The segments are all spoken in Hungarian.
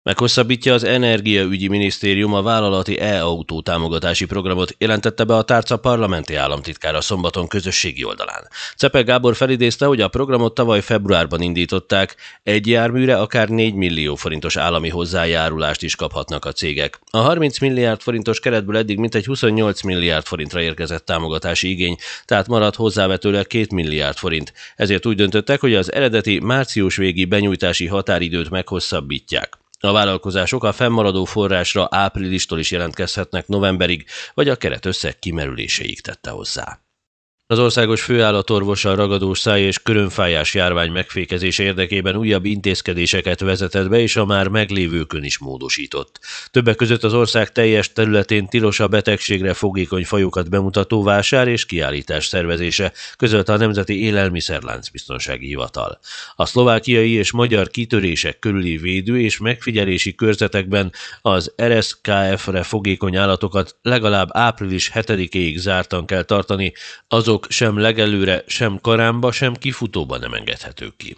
Meghosszabbítja az Energiaügyi Minisztérium a vállalati e-autó támogatási programot, jelentette be a tárca parlamenti államtitkára szombaton közösségi oldalán. Czepel Gábor felidézte, hogy a programot tavaly februárban indították, egy járműre akár 4 millió forintos állami hozzájárulást is kaphatnak a cégek. A 30 milliárd forintos keretből eddig mintegy 28 milliárd forintra érkezett támogatási igény, tehát maradt hozzávetőleg 2 milliárd forint. Ezért úgy döntöttek, hogy az eredeti március végi benyújtási határidőt meghosszabbítják. A vállalkozások a fennmaradó forrásra áprilistól is jelentkezhetnek novemberig, vagy a keretösszeg kimerüléséig, tette hozzá. Az országos főállatorvos a ragadós száj és körömfájás járvány megfékezése érdekében újabb intézkedéseket vezetett be, és a már meglévőkön is módosított. Többek között az ország teljes területén tilos a betegségre fogékony fajokat bemutató vásár és kiállítás szervezése, közölte a Nemzeti Élelmiszerláncbiztonsági Hivatal. A szlovákiai és magyar kitörések körüli védő és megfigyelési körzetekben az RSKF-re fogékony állatokat legalább április 7-éig zártan kell tartani, azok sem legelőre, sem karámba, sem kifutóba nem engedhetők ki.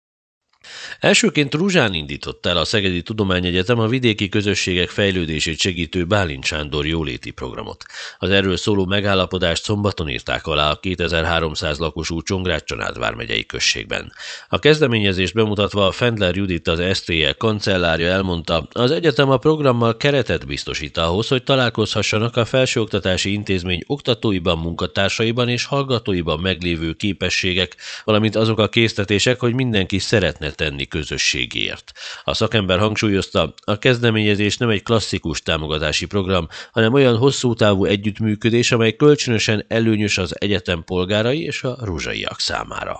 Elsőként Ruzsán indította el a Szegedi Tudományegyetem a vidéki közösségek fejlődését segítő Bálint Sándor jóléti programot. Az erről szóló megállapodást szombaton írták alá a 2300 lakosú Csongrád-Csanád vármegyei községben. A kezdeményezést bemutatva Fendler Judit, az SZTE kancellárja elmondta, az egyetem a programmal keretet biztosít ahhoz, hogy találkozhassanak a felsőoktatási intézmény oktatóiban, munkatársaiban és hallgatóiban meglévő képességek, valamint azok a késztetések, hogy mindenki szeretne tenni közösségért. A szakember hangsúlyozta, a kezdeményezés nem egy klasszikus támogatási program, hanem olyan hosszú távú együttműködés, amely kölcsönösen előnyös az egyetem polgárai és a ruzsaiak számára.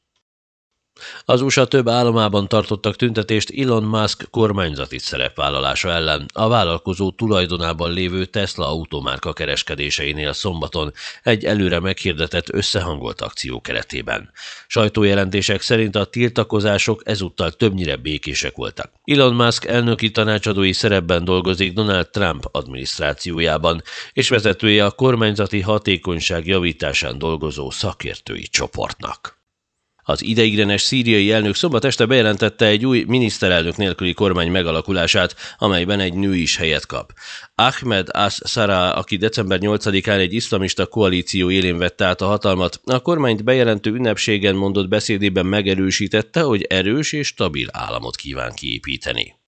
Az USA több államában tartottak tüntetést Elon Musk kormányzati szerepvállalása ellen a vállalkozó tulajdonában lévő Tesla automárka kereskedéseinél szombaton egy előre meghirdetett összehangolt akció keretében. Sajtójelentések szerint a tiltakozások ezúttal többnyire békések voltak. Elon Musk elnöki tanácsadói szerepben dolgozik Donald Trump adminisztrációjában, és vezetője a kormányzati hatékonyság javításán dolgozó szakértői csoportnak. Az ideiglenes szíriai elnök szombat este bejelentette egy új miniszterelnök nélküli kormány megalakulását, amelyben egy nő is helyet kap. Ahmed as-Sarraj, aki december 8-án egy iszlamista koalíció élén vette át a hatalmat, a kormányt bejelentő ünnepségen mondott beszédében megerősítette, hogy erős és stabil államot kíván kiépíteni.